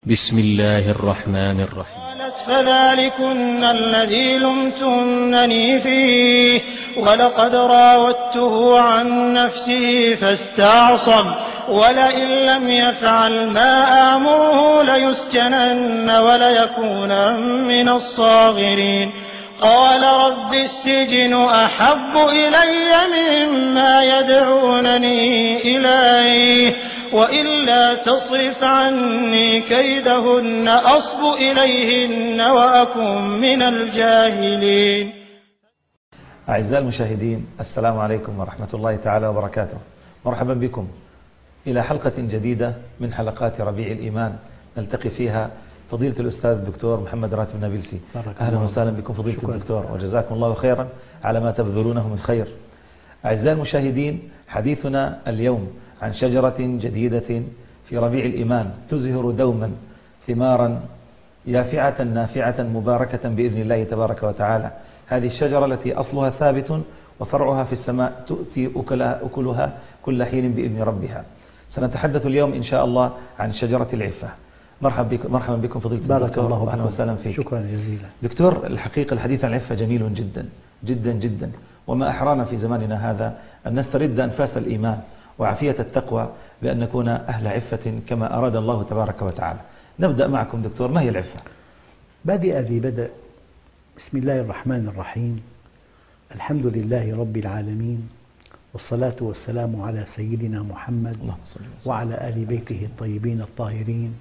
بسم الله الرحمن الرحيم. قالت فذلكن الذي لمتنني فيه ولقد راودته عن نفسه فاستعصم ولئن لم يفعل ما آمره ليسجنن وليكونا من الصاغرين. قال رب السجن أحب إلي مما يدعونني إليه وإلا تصرف عني كيدهن أصب إليهن وأكن من الجاهلين. أعزائي المشاهدين، السلام عليكم ورحمة الله تعالى وبركاته. مرحبا بكم إلى حلقة جديدة من حلقات ربيع الإيمان، نلتقي فيها فضيلة الأستاذ الدكتور محمد راتب نابلسي. أهلا وسهلا بكم فضيلة الدكتور، وجزاكم الله خيرا على ما تبذلونه من خير. أعزائي المشاهدين، حديثنا اليوم عن شجرة جديدة في ربيع الإيمان تزهر دوما ثمارا يافعة نافعة مباركة بإذن الله تبارك وتعالى. هذه الشجرة التي أصلها ثابت وفرعها في السماء تؤتي أكلها كل حين بإذن ربها. سنتحدث اليوم إن شاء الله عن شجرة العفة. مرحبا بكم فضيلة الدكتور. بارك الله أهلا وسهلا فيك. شكرا جزيلا دكتور. الحقيقة الحديث عن العفة جميل جدا جدا جدا، وما أحرانا في زماننا هذا أن نسترد أنفاس الإيمان وعافية التقوى بأن نكون أهل عفة كما أراد الله تبارك وتعالى. نبدأ معكم دكتور، ما هي العفة؟ بادئ ذي بدء. بسم الله الرحمن الرحيم. الحمد لله رب العالمين، والصلاة والسلام على سيدنا محمد وعلى آل بيته الطيبين الطاهرين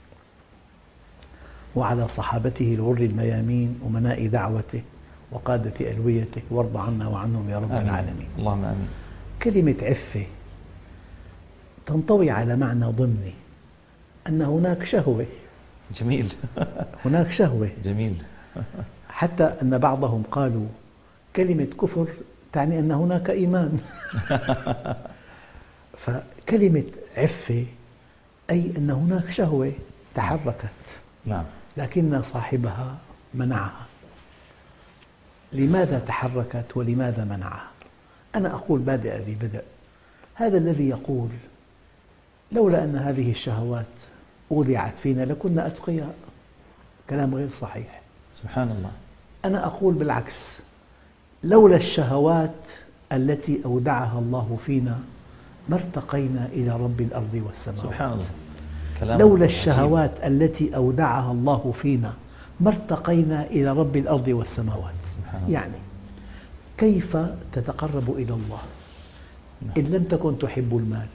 وعلى صحابته الغر الميامين ومناء دعوته وقادة ألويته، وارض عنا وعنهم يا رب آمين. العالمين. اللهم آمين. كلمة عفة تنطوي على معنى ضمني، أن هناك شهوة. جميل. هناك شهوة. جميل. حتى أن بعضهم قالوا كلمة كفر تعني أن هناك إيمان. فكلمة عفة أي أن هناك شهوة تحركت، نعم، لكن صاحبها منعها. لماذا تحركت ولماذا منعها؟ أنا أقول بادئ ذي بدء. هذا الذي يقول لولا أن هذه الشهوات أودعت فينا لكنا أتقياء، كلام غير صحيح. سبحان الله. أنا أقول بالعكس، لولا الشهوات التي أودعها الله فينا ما ارتقينا إلى رب الأرض والسماوات. سبحان الله. كلام لولا عجيب. الشهوات التي أودعها الله فينا ما ارتقينا إلى رب الأرض والسماوات. سبحان الله. يعني كيف تتقرب إلى الله إن لم تكن تحب المال؟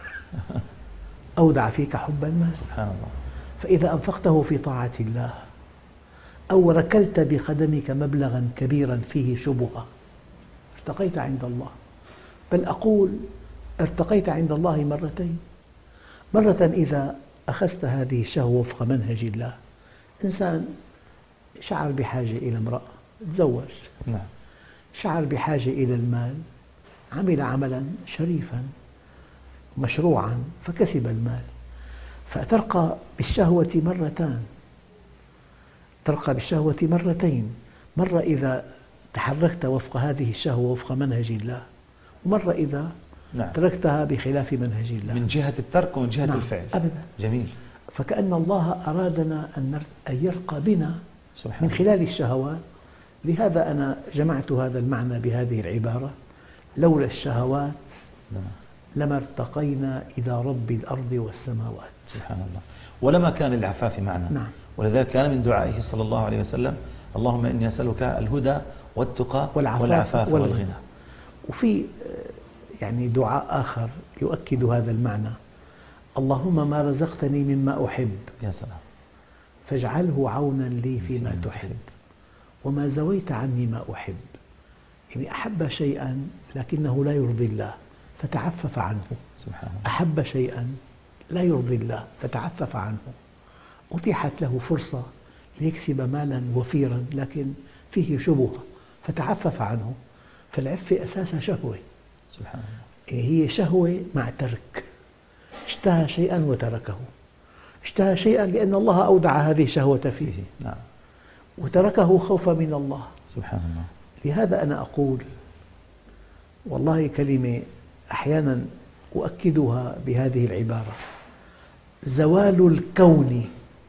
أودع فيك حب المال. سبحان الله. فإذا أنفقته في طاعة الله أو ركلت بقدمك مبلغا كبيرا فيه شبهة ارتقيت عند الله. بل أقول ارتقيت عند الله مرتين. مرة إذا أخذت هذه الشهوة وفق منهج الله، إنسان شعر بحاجة إلى امرأة تزوج، نعم، شعر بحاجة إلى المال، عمل عملا شريفا مشروعا فكسب المال. فترقى بالشهوة مرتان، ترقى بالشهوة مرتين. مرة إذا تحركت وفق هذه الشهوة وفق منهج الله، ومرة إذا نعم، تركتها بخلاف منهج الله، من جهة الترك ومن جهة نعم، الفعل. أبدا. جميل. فكأن الله أرادنا أن يرقى بنا سبحان من الله. خلال الشهوات. لهذا أنا جمعت هذا المعنى بهذه العبارة: لولا الشهوات نعم. لما ارتقينا إلى رب الأرض والسماوات. سبحان الله. ولما كان للعفاف معنى. نعم. ولذلك كان من دعائه صلى الله عليه وسلم: اللهم إني أسألك الهدى والتقى والعفاف والغنى. وفي يعني دعاء آخر يؤكد هذا المعنى: اللهم ما رزقتني مما أحب يا سلام فاجعله عونا لي فيما تحب، وما زويت عني ما أحب. يعني أحب شيئا لكنه لا يرضي الله فتعفف عنه. سبحان الله. أحب شيئا لا يرضي الله فتعفف عنه. أتيحت له فرصة ليكسب مالا وفيرا لكن فيه شبهة فتعفف عنه. فالعفة أساسها شهوة. سبحان الله. هي شهوة مع ترك. اشتهى شيئا وتركه. اشتهى شيئا لأن الله أودع هذه الشهوة فيه، نعم، وتركه خوفا من الله. سبحان الله. لهذا أنا أقول والله كلمة أحيانا أؤكدها بهذه العبارة: زوال الكون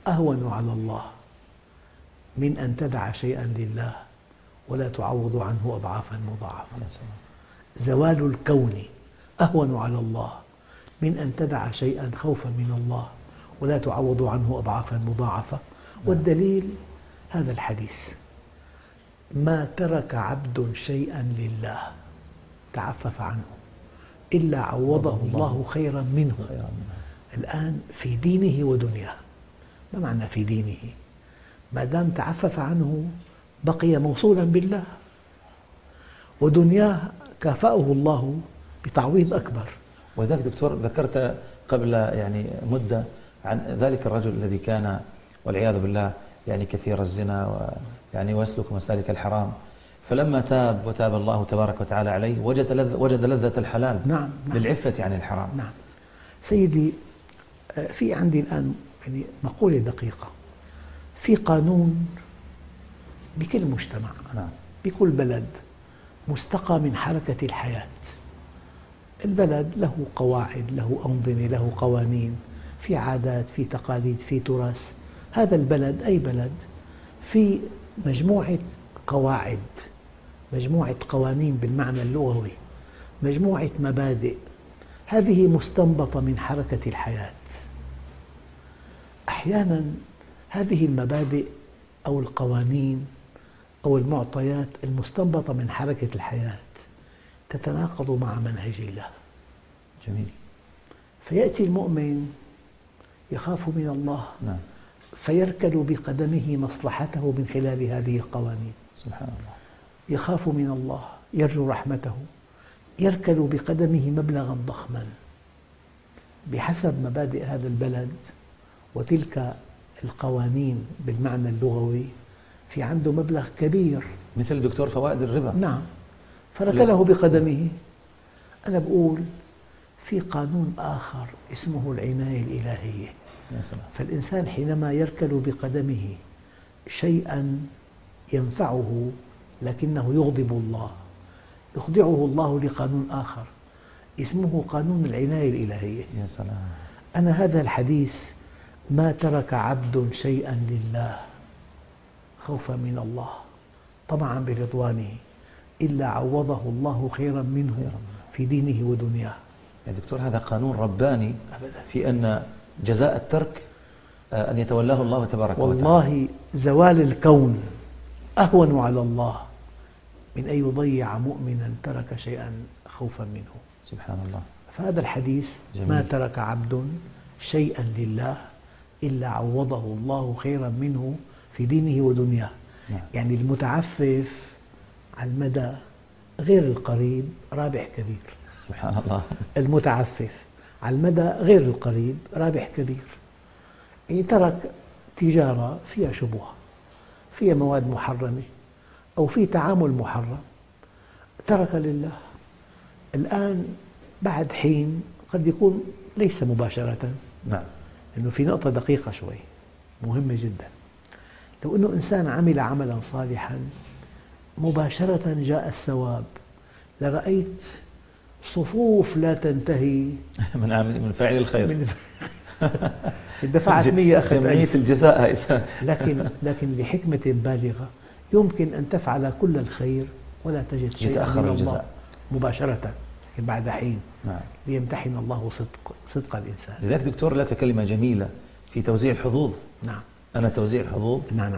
أهون على الله من أن تدع شيئا لله ولا تعوض عنه أضعافا مضاعفة. زوال الكون أهون على الله من أن تدع شيئا خوفا من الله ولا تعوض عنه أضعافا مضاعفة. والدليل هذا الحديث: ما ترك عبد شيئا لله تعفف عنه إلا عوضه الله خيرا منه. الآن في دينه ودنياه. ما معنى في دينه؟ ما دام تعفف عنه بقي موصولا بالله، ودنياه كافأه الله بتعويض أكبر. وذلك دكتور ذكرت قبل مدة عن ذلك الرجل الذي كان والعياذ بالله كثير الزنا ويسلك مسالك الحرام، فلما تاب وتاب الله تبارك وتعالى عليه وجد لذة الحلال. نعم. للعفة عن الحرام. نعم سيدي، في عندي الآن مقولة دقيقة: في قانون بكل مجتمع، بكل بلد مستقى من حركة الحياة. البلد له قواعد، له أنظمة، له قوانين، في عادات، في تقاليد، في تراث. هذا البلد أي بلد في مجموعة قواعد، مجموعة قوانين بالمعنى اللغوي، مجموعة مبادئ، هذه مستنبطة من حركة الحياة. أحياناً هذه المبادئ أو القوانين أو المعطيات المستنبطة من حركة الحياة تتناقض مع منهج الله. جميل. فيأتي المؤمن يخاف من الله، فيركل بقدمه مصلحته من خلال هذه القوانين. سبحان الله. يخاف من الله، يرجو رحمته، يركل بقدمه مبلغا ضخما بحسب مبادئ هذا البلد وتلك القوانين بالمعنى اللغوي. في عنده مبلغ كبير مثل دكتور فوائد الربا. نعم، فركله بقدمه. أنا بقول في قانون آخر اسمه العناية الإلهية. يا سلام. فالإنسان حينما يركل بقدمه شيئا ينفعه لكنه يغضب الله، يخضعه الله لقانون آخر اسمه قانون العناية الإلهية. يا سلام. أنا هذا الحديث: ما ترك عبد شيئا لله خوفا من الله طمعا برضوانه إلا عوضه الله خيرا منه في دينه ودنياه. يا دكتور هذا قانون رباني أبداً. في أن جزاء الترك أن يتولاه الله تبارك وتعالى. والله زوال الكون أهون على الله من أن يضيع مؤمنا ترك شيئا خوفا منه. سبحان الله. فهذا الحديث: جميل. ما ترك عبد شيئا لله إلا عوضه الله خيرا منه في دينه ودنياه. يعني المتعفف على المدى غير القريب رابح كبير. سبحان الله. المتعفف على المدى غير القريب رابح كبير. يعني ترك تجارة فيها شبهة، فيها مواد محرمة، أو في تعامل محرم، ترك لله. الآن بعد حين قد يكون ليس مباشرة. نعم. لأنه في نقطة دقيقة شوي مهمة جدا: لو أنه إنسان عمل عملا صالحا مباشرة جاء الثواب، لرأيت صفوف لا تنتهي من فاعل الخير. دفعت 100 أخذت جمعية 1000. الجزاء. لكن لحكمة بالغة يمكن أن تفعل كل الخير ولا تجد شيئا يتأخر من الجزاء الله مباشرة، لكن بعد حين. نعم. ليمتحن الله صدق الإنسان. لذلك دكتور لك كلمة جميلة في توزيع الحظوظ. نعم. أنا توزيع الحظوظ. نعم.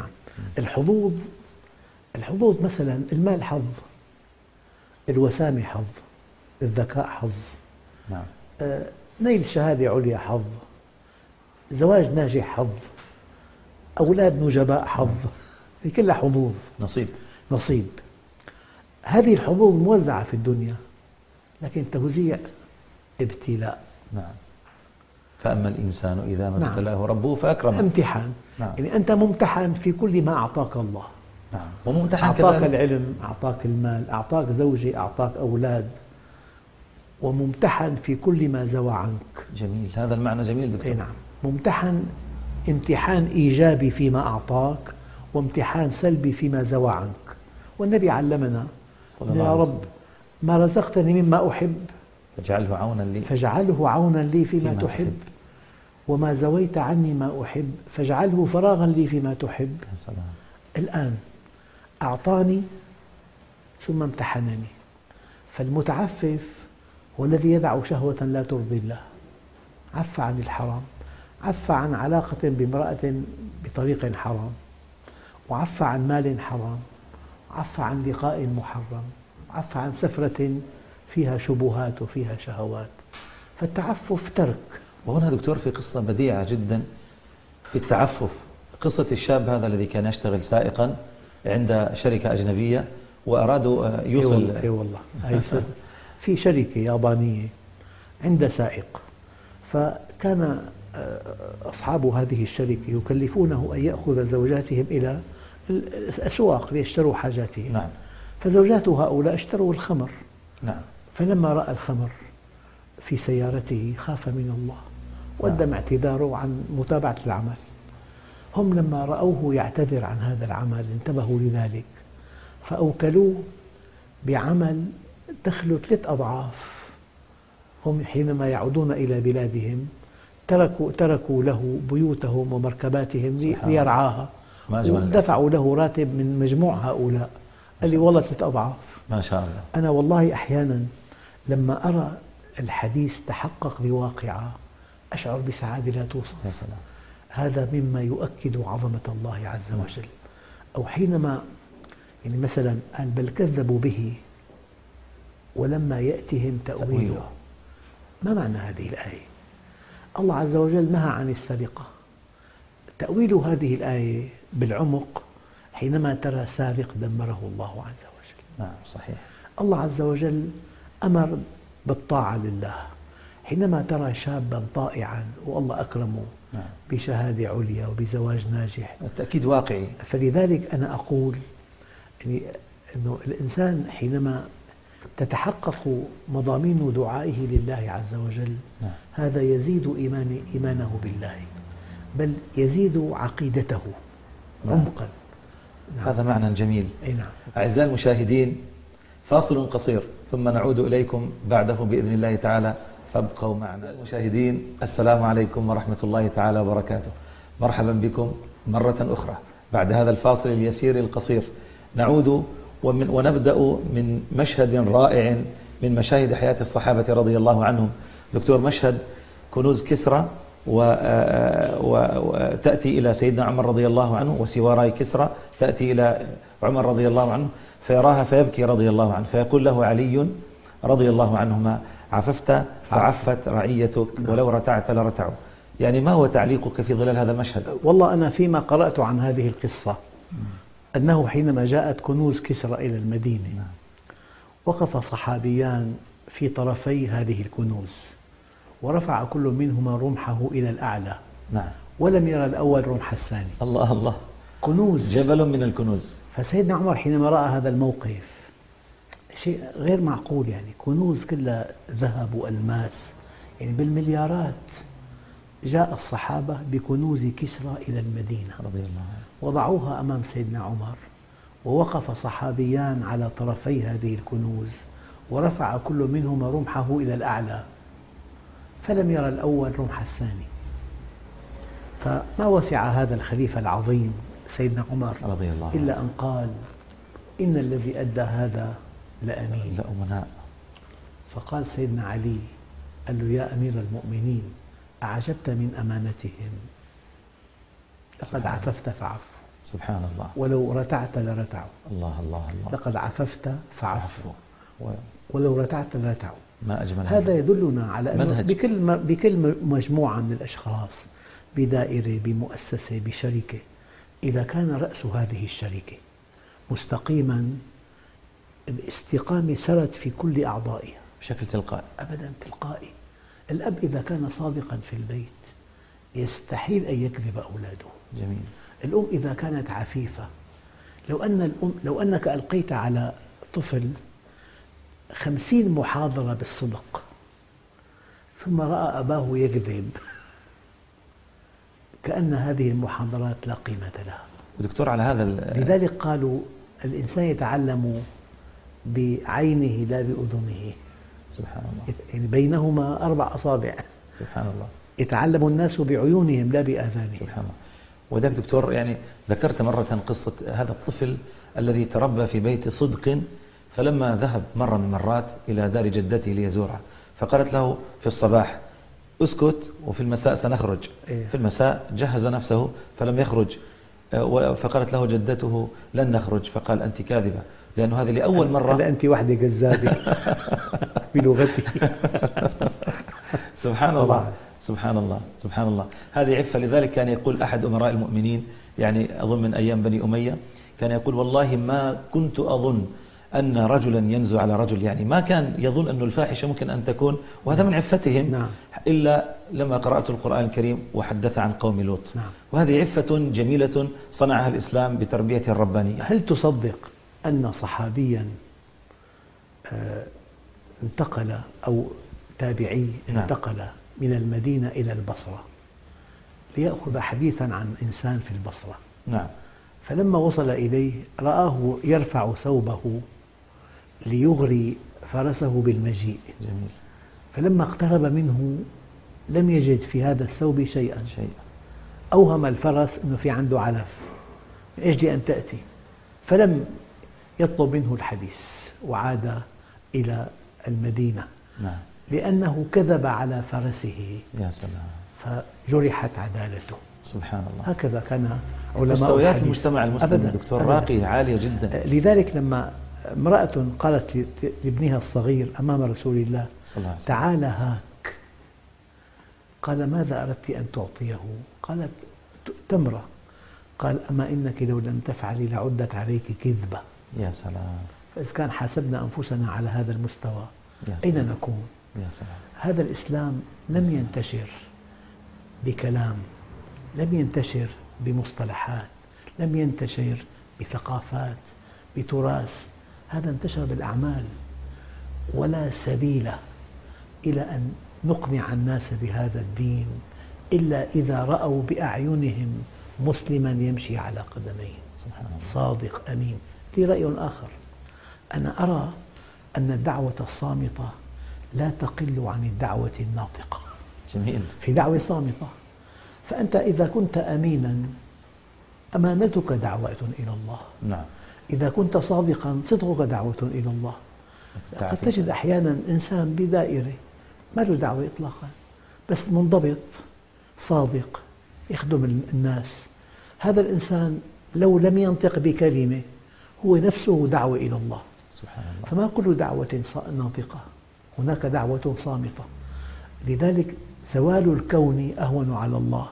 الحظوظ مثلا: المال حظ، الوسامة حظ، الذكاء حظ، نعم. نيل شهادة عليا حظ، زواج ناجح حظ، أولاد نجباء حظ. هي كلها حظوظ. نصيب. هذه الحظوظ موزعة في الدنيا، لكن توزيع ابتلاء. نعم. فأما الإنسان إذا ما نعم. ابتلاه ربه فأكرمه. امتحان. نعم. يعني أنت ممتحن في كل ما أعطاك الله. نعم. وممتحن أعطاك كذلك. العلم، أعطاك المال، أعطاك زوجة، أعطاك أولاد، وممتحن في كل ما زوى عنك. جميل. هذا المعنى جميل دكتور. نعم. ممتحن امتحان إيجابي فيما أعطاك، وامتحان سلبي فيما زوى عنك. والنبي علمنا: يا رب ما رزقتني مما أحب فاجعله عونا لي فاجعله عونا لي فيما تحب. وما زويت عني ما أحب فاجعله فراغا لي فيما تحب. يا سلام. الآن أعطاني ثم امتحنني. فالمتعفف هو الذي يدع شهوة لا ترضي الله، عف عن الحرام، عف عن علاقة بامرأة بطريق حرام، وعف عن مال حرام، عف عن لقاء محرم، عف عن سفرة فيها شبهات وفيها شهوات. فالتعفف ترك. وهنا دكتور في قصة بديعة جدا في التعفف، قصة الشاب هذا الذي كان يشتغل سائقا عند شركة أجنبية وأرادوا يوصل. أي والله في شركة يابانية عند سائق، فكان أصحاب هذه الشركة يكلفونه أن يأخذ زوجاتهم إلى الأسواق ليشتروا حاجاتهم. نعم. فزوجات هؤلاء اشتروا الخمر. نعم. فلما رأى الخمر في سيارته خاف من الله وقدم اعتذاره عن متابعة العمل. هم لما رأوه يعتذر عن هذا العمل انتبهوا لذلك، فأوكلوه بعمل دخله 3 أضعاف. هم حينما يعودون إلى بلادهم تركوا له بيوتهم ومركباتهم ليرعاها، ودفعوا له راتب من مجموع هؤلاء. قال لي والله 3 أضعاف. ما شاء الله. أنا والله أحيانا لما أرى الحديث تحقق بواقعة أشعر بسعادة لا توصف. يا سلام. هذا مما يؤكد عظمة الله عز وجل. أو حينما يعني مثلا قال بل كذبوا به ولما يأتهم تأويله. ما معنى هذه الآية؟ الله عز وجل نهى عن السرقة. تأويل هذه الآية بالعمق حينما ترى سارق دمره الله عز وجل. نعم صحيح. الله عز وجل أمر بالطاعة لله. حينما ترى شابا طائعا والله أكرمه بشهادة عليا وبزواج ناجح، التأكيد واقعي. فلذلك أنا أقول يعني أنه الإنسان حينما تتحقق مضامين دعائه لله عز وجل هذا يزيد إيمانه بالله، بل يزيد عقيدته عمقا. هذا معنى جميل. نعم. أعزائي المشاهدين، فاصل قصير ثم نعود إليكم بعده بإذن الله تعالى، فابقوا معنا. المشاهدين السلام عليكم ورحمة الله تعالى وبركاته. مرحبا بكم مرة أخرى بعد هذا الفاصل اليسير القصير. نعود ونبدأ من مشهد رائع من مشاهد حياة الصحابة رضي الله عنهم. دكتور، مشهد كنوز كسرى وتأتي إلى سيدنا عمر رضي الله عنه، وسواراي كسرى تأتي إلى عمر رضي الله عنه فيراها فيبكي رضي الله عنه، فيقول له علي رضي الله عنهما عففت فعفت رعيتك ولو رتعت لرتعوا. يعني ما هو تعليقك في ظلال هذا المشهد؟ والله أنا فيما قرأت عن هذه القصة أنه حينما جاءت كنوز كسرى إلى المدينة وقف صحابيان في طرفي هذه الكنوز ورفع كل منهما رمحه إلى الأعلى. نعم. ولم يرى الأول رمح الثاني. الله الله. كنوز، جبل من الكنوز. فسيدنا عمر حينما رأى هذا الموقف شيء غير معقول، يعني كنوز كلها ذهب وألماس يعني بالمليارات. جاء الصحابة بكنوز كسرى إلى المدينة رضي الله عنه وضعوها أمام سيدنا عمر، ووقف صحابيان على طرفي هذه الكنوز ورفع كل منهما رمحه إلى الأعلى، فلم يرى الأول رمح الثاني. فما وسع هذا الخليفة العظيم سيدنا عمر رضي الله عنه إلا أن قال إن الذي أدى هذا لأمين. لأمناء. فقال سيدنا علي قال له يا أمير المؤمنين أعجبت من أمانتهم، لقد عففت فعفوا. سبحان الله. ولو رتعت لرتعوا. الله الله الله. لقد عففت فعفوا ولو رتعت لرتعوا. ما أجمل هذا يدلنا على أنه بكل مجموعة من الأشخاص، بدائرة، بمؤسسة، بشركة، إذا كان رأس هذه الشركة مستقيما الاستقامة سرت في كل أعضائها بشكل تلقائي. أبدا تلقائي. الأب إذا كان صادقا في البيت يستحيل أن يكذب أولاده. جميل. الأم إذا كانت عفيفة، لو أنك ألقيت على طفل 50 محاضرة بالصدق ثم رأى أباه يكذب كأن هذه المحاضرات لا قيمة لها. ودكتور على هذا لذلك قالوا الإنسان يتعلم بعينه لا بأذنه. سبحان الله. يعني بينهما 4 أصابع. سبحان الله. يتعلم الناس بعيونهم لا بآذانهم. سبحان الله. وذاك دكتور يعني ذكرت مرة قصة هذا الطفل الذي تربى في بيت صدق، فلما ذهب مرة من المرات إلى دار جدته ليزورها فقالت له في الصباح اسكت وفي المساء سنخرج. في المساء جهز نفسه فلم يخرج، فقالت له جدته لن نخرج، فقال أنت كاذبة، لأنه هذه لأول مرة. هلا أنت وحدة كذابة بلغتي. سبحان الله سبحان الله سبحان الله. هذه عفة. لذلك كان يقول أحد أمراء المؤمنين، يعني أظن من أيام بني أمية، كان يقول والله ما كنت أظن أن رجلا ينزو على رجل، يعني ما كان يظن أن الفاحشة ممكن أن تكون، وهذا من عفتهم. نعم. إلا لما قرأت القرآن الكريم وحدث عن قوم لوط. نعم. وهذه عفة جميلة صنعها الإسلام بتربيته الربانية. هل تصدق أن صحابيا انتقل أو تابعي انتقل من المدينة إلى البصرة ليأخذ حديثا عن إنسان في البصرة؟ نعم. فلما وصل إليه رآه يرفع ثوبه ليغري فرسه بالمجيء. جميل. فلما اقترب منه لم يجد في هذا الثوب شيئا. أوهم الفرس أنه في عنده علف، من أجل أن تأتي، فلم يطلب منه الحديث وعاد إلى المدينة. نعم. لأنه كذب على فرسه. يا سلام. فجرحت عدالته. سبحان الله. هكذا كان علماء مستويات الحديث. المجتمع المسلم دكتور راقية عالية جدا. لذلك لما امرأة قالت لابنها الصغير أمام رسول الله صلى الله عليه وسلم تعال هاك، قال ماذا أردت أن تعطيه؟ قالت تمرة. قال أما إنك لو لم تفعلي لعدت عليك كذبة. يا سلام. فإذا كان حاسبنا أنفسنا على هذا المستوى يا أين سلام. نكون؟ يا سلام. هذا الإسلام لم ينتشر بكلام، لم ينتشر بمصطلحات، لم ينتشر بثقافات، بتراث، هذا انتشر بالأعمال. ولا سبيل إلى أن نقنع الناس بهذا الدين إلا إذا رأوا بأعينهم مسلما يمشي على قدمين صادق أمين. لي رأي آخر، أنا أرى أن الدعوة الصامتة لا تقل عن الدعوة الناطقة. جميل. في دعوة صامتة، فأنت إذا كنت أمينا أمانتك دعوة إلى الله. نعم. إذا كنت صادقا صدقك دعوة إلى الله. قد تجد أحيانا إنسان بدائرة ما له دعوة إطلاقا، بس منضبط صادق يخدم الناس. هذا الإنسان لو لم ينطق بكلمة هو نفسه دعوة إلى الله. سبحان الله. فما كل دعوة ناطقة، هناك دعوة صامتة. لذلك زوال الكون أهون على الله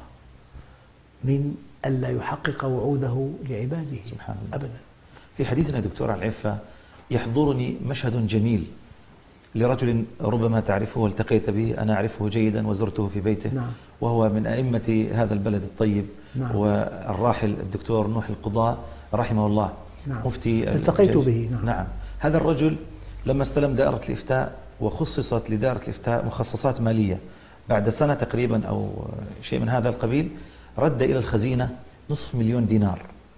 من ألا يحقق وعوده لعباده. سبحان الله. أبدا. في حديثنا دكتور عن العفة يحضرني مشهد جميل لرجل ربما تعرفه والتقيت به، أنا أعرفه جيدا وزرته في بيته. نعم. وهو من أئمة هذا البلد الطيب. نعم. والراحل الدكتور نوح القضاء رحمه الله. نعم. مفتي التقيت به. نعم. نعم. هذا الرجل لما استلم دائرة الإفتاء وخصصت لدائرة الإفتاء مخصصات مالية، بعد سنة تقريبا أو شيء من هذا القبيل رد إلى الخزينة $500,000 دينار.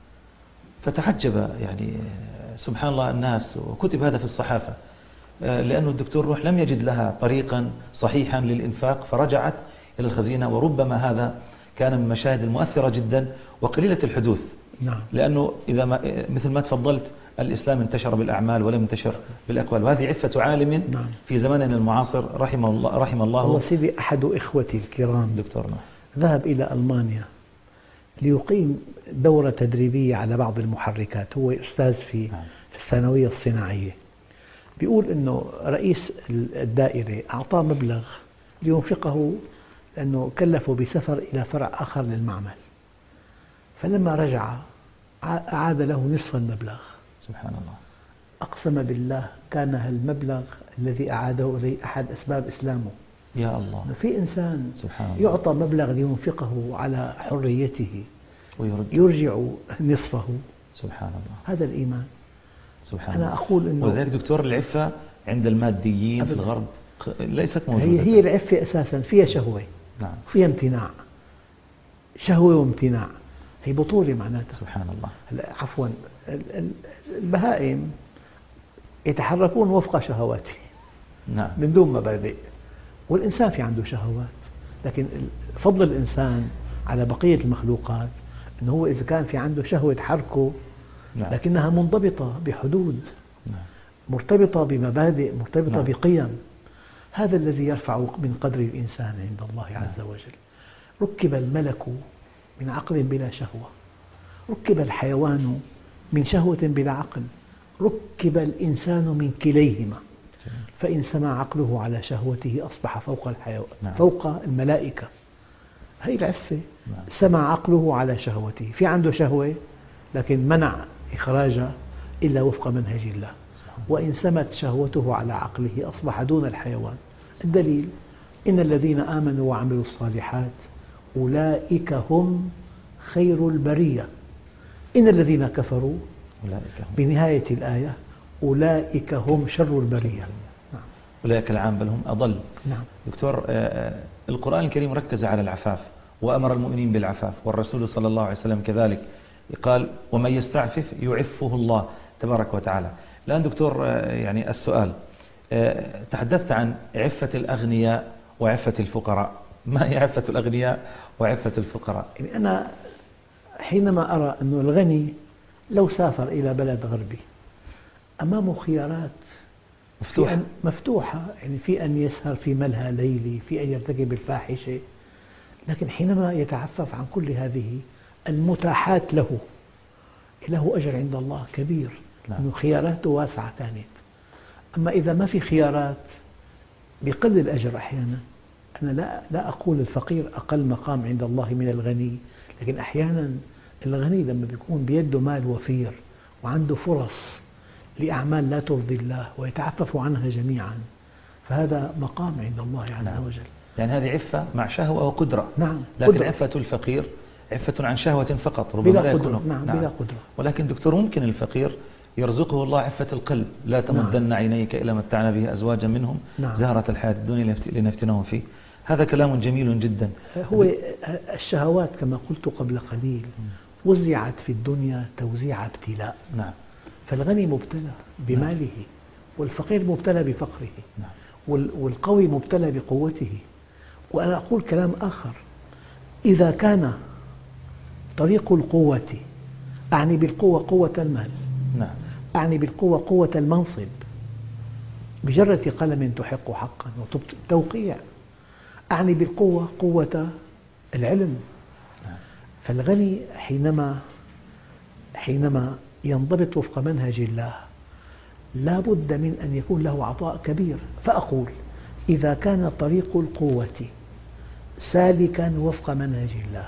فتعجب يعني سبحان الله الناس، وكتب هذا في الصحافة، لأن الدكتور نوح لم يجد لها طريقا صحيحا للإنفاق، فرجعت إلى الخزينة. وربما هذا كان من المشاهد المؤثرة جدا وقليلة الحدوث. نعم. لأنه إذا ما مثل ما تفضلت الإسلام انتشر بالأعمال ولم ينتشر بالأقوال، وهذه عفة عالم. نعم. في زماننا المعاصر رحم الله. والله سيدي أحد إخوتي الكرام دكتور نوح ذهب إلى ألمانيا ليقيم دورة تدريبية على بعض المحركات، هو أستاذ في الثانوية الصناعية. بيقول إنه رئيس الدائرة أعطاه مبلغ لينفقه لأنه كلفه بسفر إلى فرع آخر للمعمل، فلما رجع أعاد له نصف المبلغ. سبحان الله. أقسم بالله كان هالمبلغ الذي أعاده إليه أحد أسباب إسلامه. يا الله. في إنسان سبحان الله. يعطى مبلغ لينفقه على حريته يرجع نصفه. سبحان الله. هذا الإيمان. سبحان أنا الله. أقول إنه وذلك دكتور العفة عند الماديين في الغرب ليست موجودة. هي العفة أساسا فيها شهوة. نعم. فيها امتناع، شهوة وامتناع، هي بطولة معناتها. سبحان الله. عفوا، البهائم يتحركون وفق شهواتهم. نعم. من دون مبادئ، والإنسان في عنده شهوات، لكن فضل الإنسان على بقية المخلوقات أنه هو إذا كان في عنده شهوة حركه نعم. لكنها منضبطة بحدود، نعم. مرتبطة بمبادئ، مرتبطة نعم. بقيم، هذا الذي يرفع من قدر الإنسان عند الله عز وجل. ركب الملك من عقل بلا شهوة، ركب الحيوان من شهوة بلا عقل، ركب الإنسان من كليهما، فإن سمع عقله على شهوته أصبح فوق الحيوان، نعم. فوق الملائكة. هي العفة. نعم. سمع عقله على شهوته، في عنده شهوة لكن منع إخراجها إلا وفق منهج الله، وإن سمت شهوته على عقله أصبح دون الحيوان. الدليل: إن الذين آمنوا وعملوا الصالحات أولئك هم خير البرية، إن الذين كفروا بنهاية الآية أولئك هم شر البرية. نعم. أولئك العام بل هم أضل. نعم. دكتور، القرآن الكريم ركز على العفاف وأمر المؤمنين بالعفاف، والرسول صلى الله عليه وسلم كذلك قال: ومن يستعفف يعفه الله تبارك وتعالى. الآن دكتور، يعني السؤال، تحدثت عن عفة الأغنياء وعفة الفقراء، ما هي عفة الأغنياء وعفة الفقراء؟ يعني أنا حينما أرى أن الغني لو سافر إلى بلد غربي أمامه خيارات مفتوحة، يعني في أن يسهر في ملهى ليلي، في أن يرتكب الفاحشة، لكن حينما يتعفف عن كل هذه المتاحات له أجر عند الله كبير. نعم. أنه خياراته واسعة كانت. أما إذا ما في خيارات بقل الأجر أحيانا. أنا لا أقول الفقير أقل مقام عند الله من الغني، لكن أحيانا الغني لما بيكون بيده مال وفير وعنده فرص لأعمال لا ترضي الله ويتعفف عنها جميعا، فهذا مقام عند الله عز نعم. وجل. يعني هذه عفة مع شهوة وقدرة. نعم. لكن قدرة. عفة الفقير عفة عن شهوة فقط، ربما بلا لا قدرة. يكون. نعم. بلا قدرة. ولكن دكتور، ممكن الفقير يرزقه الله عفة القلب: لا تمدن نعم. عينيك إلى متعنا به أزواجا منهم نعم. زهرة الحياة الدنيا لنفتنهم فيه. هذا كلام جميل جدا. هو الشهوات كما قلت قبل قليل وزعت في الدنيا توزيع ابتلاء. نعم. فالغني مبتلى بماله، والفقير مبتلى بفقره، نعم. والقوي مبتلى بقوته. وأنا أقول كلام آخر: إذا كان طريق القوة، أعني بالقوة قوة المال، نعم. أعني بالقوة قوة المنصب، بجرة قلم تحق حقا وتوقيع، أعني بالقوة قوة العلم. فالغني حينما ينضبط وفق منهج الله لا بد من أن يكون له عطاء كبير. فأقول: إذا كان طريق القوة سالكا وفق منهج الله،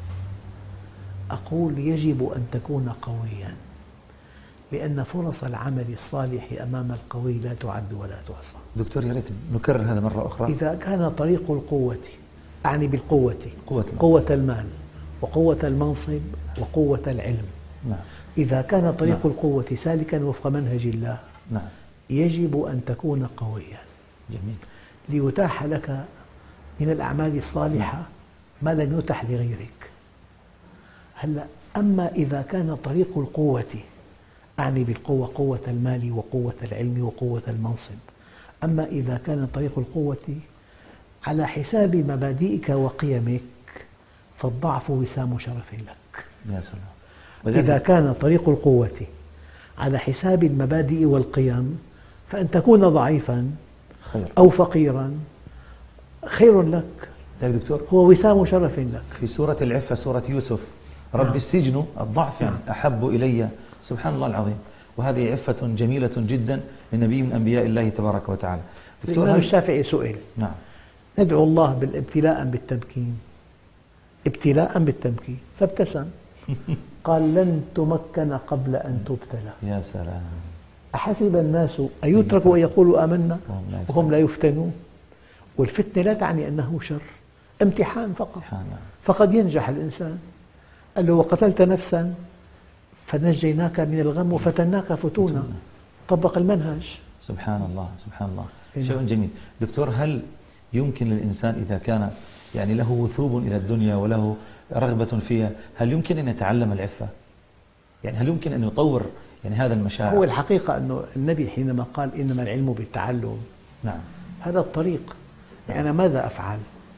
أقول يجب أن تكون قويا، لأن فرص العمل الصالح أمام القوي لا تعد ولا تحصى. دكتور، يا ريت نكرر هذا مرة أخرى. إذا كان طريق القوة، أعني بالقوة قوة المال وقوة المنصب وقوة العلم، نعم. إذا كان طريق نعم. القوة سالكا وفق منهج الله، نعم. يجب أن تكون قويا. جميل. ليتاح لك من الأعمال الصالحة ما لم يتح لغيرك. هلا أما إذا كان طريق القوة، أعني بالقوة قوة المال وقوة العلم وقوة المنصب، أما إذا كان طريق القوة على حساب مبادئك وقيمك فالضعف وسام شرف لك. يا سلام. إذا كان طريق القوة على حساب المبادئ والقيم فأن تكون ضعيفا خير. أو فقيرا خير لك، يا دكتور، هو وسام شرف لك. في سورة العفة، سورة يوسف: رب نعم. السجن الضعف يعني أحب إلي. سبحان الله العظيم. وهذه عفة جميلة جدا لنبي من أنبياء الله تبارك وتعالى. الإمام الشافعي سئل: نعم. ندعو الله بالابتلاء بالتمكين، ابتلاء بالتمكين، فابتسم قال: لن تمكن قبل أن تبتلى. يا سلام. أحسب الناس أن يتركوا أن يقولوا آمنا وهم لا يفتنون. والفتنة لا تعني أنه شر، امتحان فقط. فقد ينجح الإنسان. قال له: وقتلت نفسا فنجيناك من الغم وفتناك فتونا. طبق المنهج. سبحان الله، سبحان الله. شيء جميل. دكتور، هل يمكن للإنسان إذا كان يعني له وثوب إلى الدنيا وله رغبة فيها، هل يمكن أن يتعلم العفة؟ يعني هل يمكن أن يطور يعني هذا المشاعر؟ هو الحقيقة أنه النبي حينما قال: إنما العلم بالتعلم، نعم، هذا الطريق. يعني أنا ماذا أفعل؟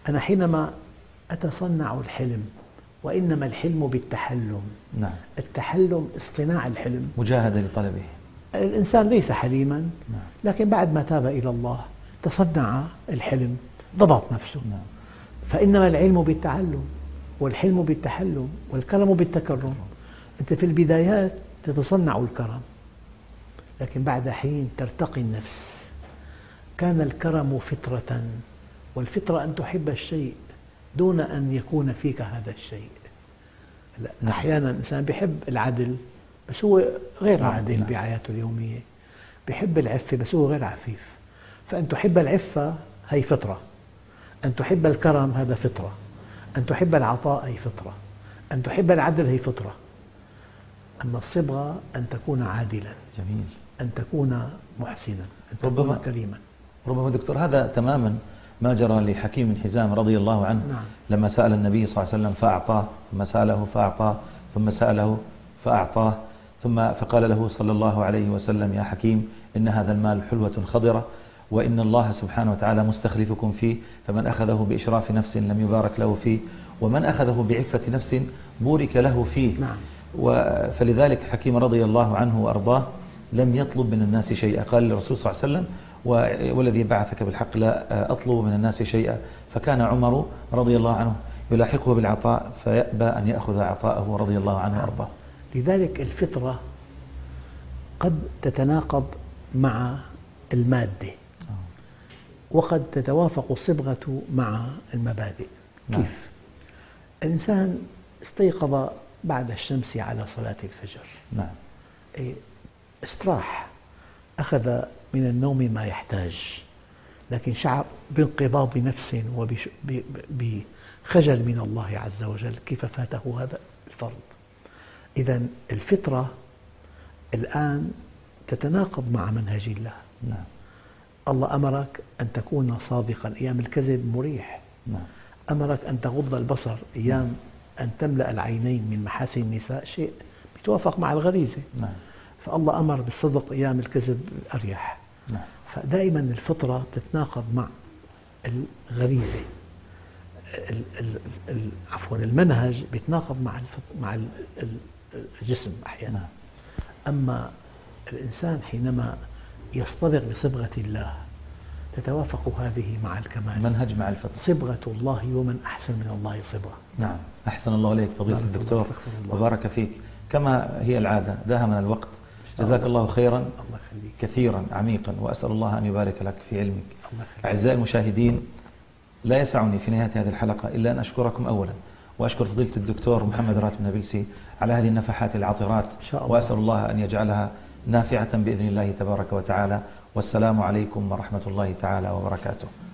أنا حينما أتصنع الحلم، وإنما الحلم بالتحلم. نعم. التحلم اصطناع الحلم، مجاهدة لطلبه. الإنسان ليس حليما، لكن بعد ما تاب إلى الله تصنع الحلم، ضبط نفسه. نعم. فإنما العلم بالتعلم، والحلم بالتحلم، والكرم بالتكرم. أنت في البدايات تتصنع الكرم، لكن بعد حين ترتقي النفس. كان الكرم فطرة، والفطرة أن تحب الشيء دون أن يكون فيك هذا الشيء. أحيانا الإنسان بيحب العدل بس هو غير عادل بحياته اليومية، بيحب العفة بس هو غير عفيف. فأن تحب العفة هي فطرة، أن تحب الكرم هذا فطرة، أن تحب العطاء هي فطرة، أن تحب العدل هي فطرة. أما الصبغة أن تكون عادلا، جميل، أن تكون محسنا، أن تكون كريما. ربما دكتور هذا تماما ما جرى لحكيم بن حزام رضي الله عنه. نعم. لما سأل النبي صلى الله عليه وسلم فأعطاه، ثم سأله فأعطاه، ثم سأله فأعطاه، ثم فقال له صلى الله عليه وسلم: يا حكيم، إن هذا المال حلوة خضرة، وإن الله سبحانه وتعالى مستخلفكم فيه، فمن أخذه بإشراف نفس لم يبارك له فيه، ومن أخذه بعفة نفس بورك له فيه. نعم. فلذلك حكيم رضي الله عنه وأرضاه لم يطلب من الناس شيئا، قال للرسول صلى الله عليه وسلم: والذي بعثك بالحق لا أطلب من الناس شيئا. فكان عمر رضي الله عنه يلاحقه بالعطاء فيأبى أن يأخذ عطاءه رضي الله عنه وأرضاه. لذلك الفطرة قد تتناقض مع المادة، وقد تتوافق الصبغة مع المبادئ. نعم. كيف؟ الإنسان استيقظ بعد الشمس على صلاة الفجر. نعم. استراح، أخذ من النوم ما يحتاج، لكن شعر بانقباض نفس وبخجل من الله عز وجل كيف فاته هذا الفرض. إذن الفطرة الآن تتناقض مع منهج الله. نعم. الله أمرك أن تكون صادقا أيام الكذب مريح. نعم. أمرك أن تغض البصر أيام أن تملأ العينين من محاسن النساء، شيء يتوافق مع الغريزة. نعم. فالله أمر بالصدق أيام الكذب أريح. نعم. فدائما الفطرة تتناقض مع الغريزة، عفوا المنهج بيتناقض مع الجسم أحيانا. نعم. أما الإنسان حينما يصطبغ بصبغة الله تتوافق هذه مع الكمال. منهج مع الفطرة. صبغة الله، ومن أحسن من الله صبغة. نعم. أحسن الله إليك فضيلة الدكتور وبارك فيك. كما هي العادة داهمنا الوقت، جزاك الله خيرا الله يخليك. كثيرا عميقا، وأسأل الله أن يبارك لك في علمك. الله يخليك. أعزائي المشاهدين، لا يسعني في نهاية هذه الحلقة إلا أن أشكركم أولا، وأشكر فضيلة الدكتور محمد راتب النابلسي على هذه النفحات العطرات، وأسأل الله أن يجعلها نافعة بإذن الله تبارك وتعالى. والسلام عليكم ورحمة الله تعالى وبركاته.